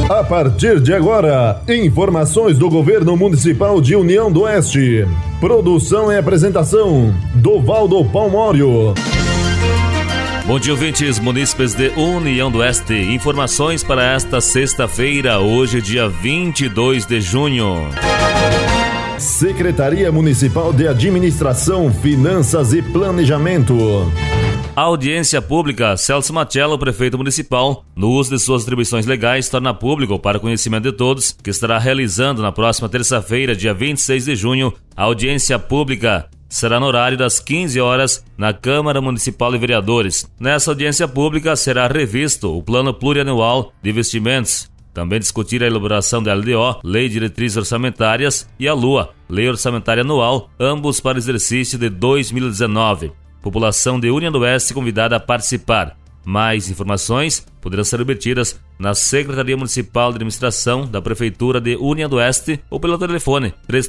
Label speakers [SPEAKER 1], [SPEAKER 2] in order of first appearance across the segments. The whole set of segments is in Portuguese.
[SPEAKER 1] A partir de agora, informações do Governo Municipal de União do Oeste. Produção e apresentação, Dovaldo Palmório.
[SPEAKER 2] Bom dia, ouvintes munícipes de União do Oeste. Informações para esta sexta-feira, hoje, dia 22 de junho.
[SPEAKER 1] Secretaria Municipal de Administração, Finanças e Planejamento.
[SPEAKER 2] A audiência pública, Celso Machello, prefeito municipal, no uso de suas atribuições legais, torna público para conhecimento de todos que estará realizando na próxima terça-feira, dia 26 de junho, a audiência pública. Será no horário das 15 horas na Câmara Municipal de Vereadores. Nessa audiência pública será revisto o Plano Plurianual de Investimentos. Também discutir a elaboração da LDO, Lei de Diretrizes Orçamentárias, e a LUA, Lei Orçamentária Anual, ambos para o exercício de 2019. População de União do Oeste convidada a participar. Mais informações poderão ser obtidas na Secretaria Municipal de Administração da Prefeitura de União do Oeste ou pelo telefone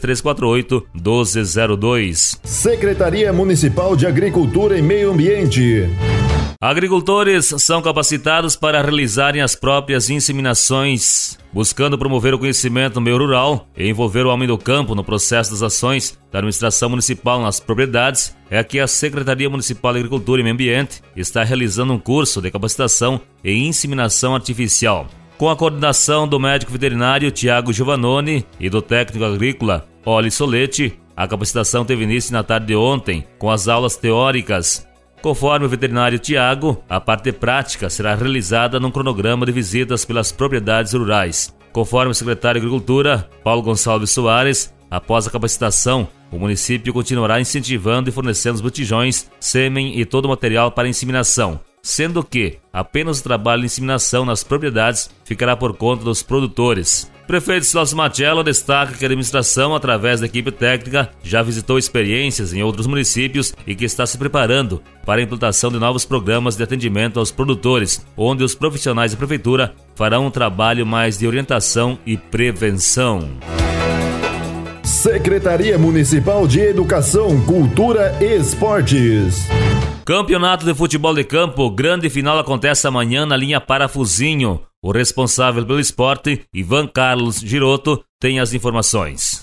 [SPEAKER 2] 3348-1202.
[SPEAKER 1] Secretaria Municipal de Agricultura e Meio Ambiente.
[SPEAKER 2] Agricultores são capacitados para realizarem as próprias inseminações, buscando promover o conhecimento no meio rural e envolver o homem do campo no processo das ações da administração municipal nas propriedades. É que a Secretaria Municipal de Agricultura e Meio Ambiente está realizando um curso de capacitação em inseminação artificial. Com a coordenação do médico veterinário Tiago Giovannoni e do técnico agrícola Oli Solete, a capacitação teve início na tarde de ontem, com as aulas teóricas. Conforme o veterinário Tiago, a parte prática será realizada num cronograma de visitas pelas propriedades rurais. Conforme o secretário de Agricultura, Paulo Gonçalves Soares, após a capacitação, o município continuará incentivando e fornecendo os botijões, sêmen e todo o material para inseminação, sendo que apenas o trabalho de inseminação nas propriedades ficará por conta dos produtores. Prefeito Celso Machello destaca que a administração, através da equipe técnica, já visitou experiências em outros municípios e que está se preparando para a implantação de novos programas de atendimento aos produtores, onde os profissionais da prefeitura farão um trabalho mais de orientação e prevenção.
[SPEAKER 1] Secretaria Municipal de Educação, Cultura e Esportes.
[SPEAKER 2] Campeonato de Futebol de Campo, grande final acontece amanhã na linha Parafusinho. O responsável pelo esporte, Ivan Carlos Giroto, tem as informações.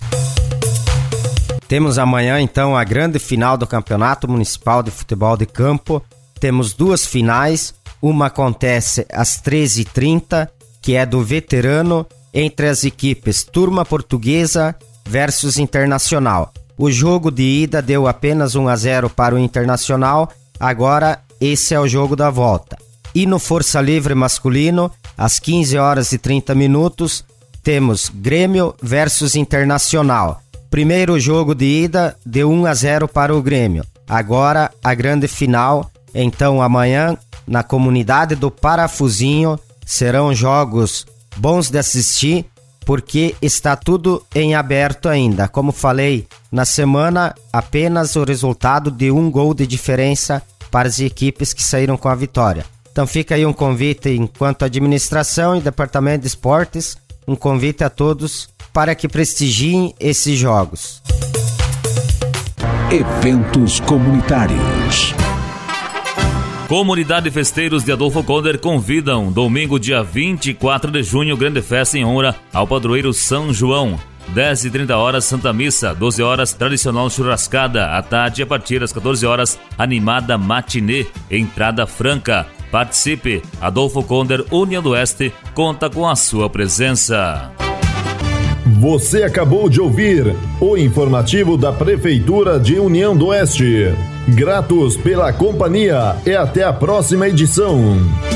[SPEAKER 3] Temos amanhã, então, a grande final do Campeonato Municipal de Futebol de Campo. Temos duas finais. Uma acontece às 13h30, que é do veterano, entre as equipes Turma Portuguesa versus Internacional. O jogo de ida deu apenas 1-0 para o Internacional. Agora, esse é o jogo da volta. E no Força Livre masculino, às 15h30, temos Grêmio versus Internacional. Primeiro jogo de ida deu 1-0 para o Grêmio. Agora, a grande final. Então, amanhã, na comunidade do Parafusinho, serão jogos bons de assistir, porque está tudo em aberto ainda. Como falei, na semana, apenas o resultado de 1 gol de diferença para as equipes que saíram com a vitória. Então fica aí um convite enquanto administração e departamento de esportes, um convite a todos para que prestigiem esses jogos.
[SPEAKER 4] Eventos comunitários.
[SPEAKER 2] Comunidade Festeiros de Adolfo Conder convidam domingo, dia 24 de junho, grande festa em honra ao padroeiro São João. 10h30, Santa Missa, 12h, tradicional churrascada, à tarde, a partir das 14h, animada matinê, entrada franca. Participe, Adolfo Conder, União do Oeste, conta com a sua presença.
[SPEAKER 1] Você acabou de ouvir o informativo da Prefeitura de União do Oeste. Gratos pela companhia e até a próxima edição.